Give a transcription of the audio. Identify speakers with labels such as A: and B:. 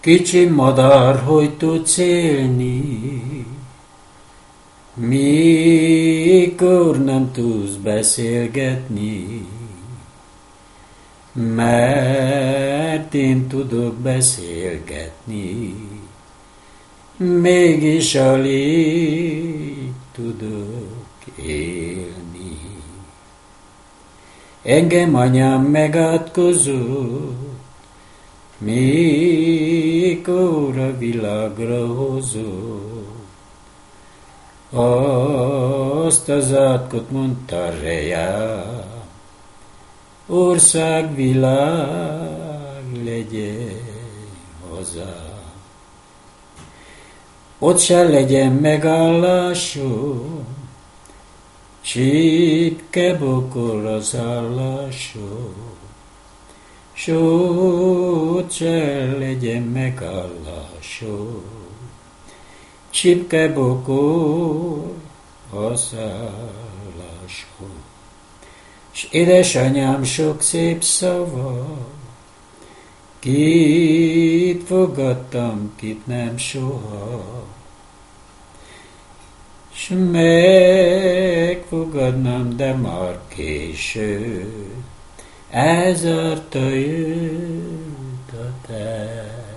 A: Kicsi madár, hogy tudsz élni, mikor nem tudsz beszélgetni, mert én tudok beszélgetni, mégis alig tudok élni. Engem anyám megátkozott, mikor a világra hozott. Azt az átkot mondta rejám, ország, világ legyen hazám. Ott se legyen megállásom, csipke bokor az állásom, s ott se legyen megállásom, csipke bokor az állásom. S édesanyám sok szép szava, kit fogadtam, kit nem soha, s megfogadnám, de már késő, ezért jött a te